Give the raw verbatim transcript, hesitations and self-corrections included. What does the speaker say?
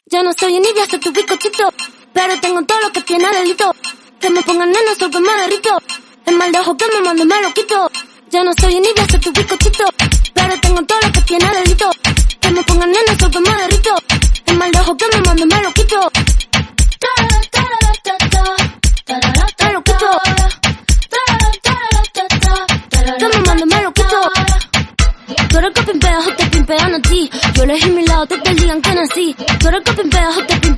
Ya no soy envidia, soy tu bizcochito, pero tengo todo lo que tiene delito. Que me pongan neno, soy que me derrito. El mal de ojo que me mando me lo quito. Ya no soy envidia, soy tu bizcochito, pero tengo todo lo que tiene delito. Que me pongan neno, soy que me derrito. El mal de ojo que me mando me lo quito. Me lo quito. Que me mando me lo quito. Tú eres que pimpeas o te pimpean a ti. Yo elegí mi lado, te te digan que nací. Tú eres que pimpeas o te pimpean